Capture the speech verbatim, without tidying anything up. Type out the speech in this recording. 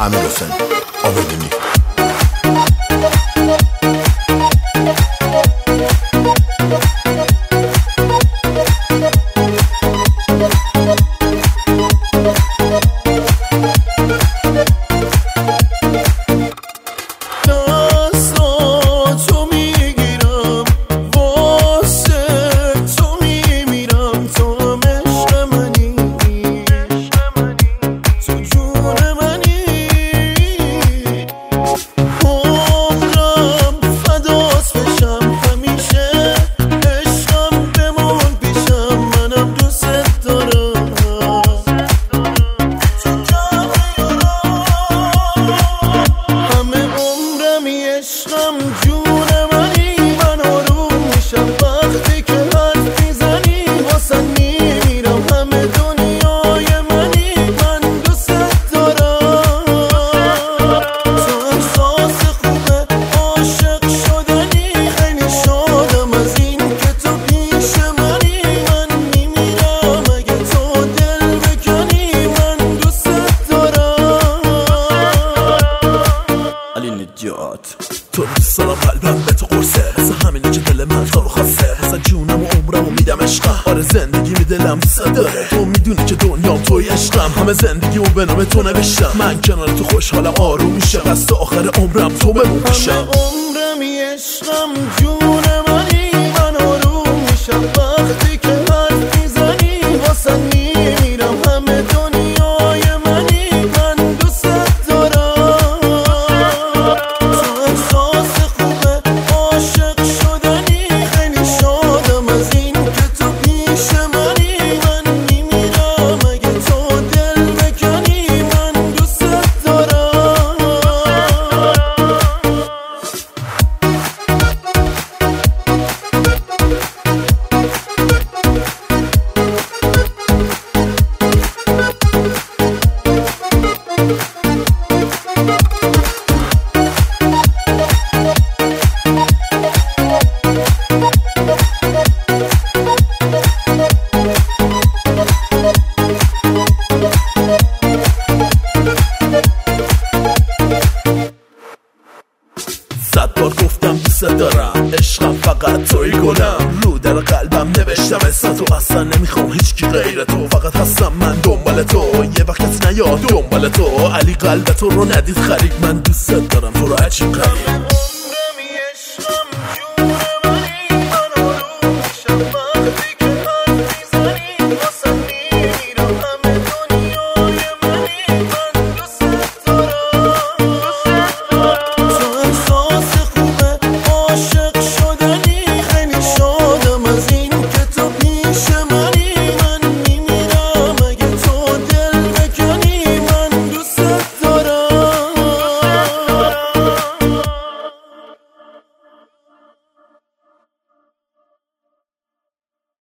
امیر حسین آبدینی. تو دوست دارم قلبم به تو قرصه، واسه همینه که دل من تو رو خواسته، واسه جونم و عمرم و میدم عشقم. آره زندگی می دلم دوست داره، تو میدونی که دنیام توی عشقم. همه زندگی و به نام تو نوشتم، من کنار تو خوشحالم آروم میشم، بس تا آخر عمرم تو بمون پیشم. همه عمرمی عشقم جون منی، من آروم میشم وقتی که حرف میزنی، واسه میمیرم. همه دنیای منی، من دوست دارم. تو احساس خوبه عاشق شدنی، خیلی شادم از این که تو پیش منی. من میمیرم اگه تو دل بکنی، من دوست دارم. صد بار گفتم دوست دارم، عشقم فقط توی گلم. رو در قلبم نوشتم اسم تو، اصلا نمیخوام هیچ کی غیر تو. فقط هستم من دنبال تو، یه وقت نیاد دنبال تو. علی قلب تو رو ندید خرید، من دوست دارم تو رو عجیب غریب.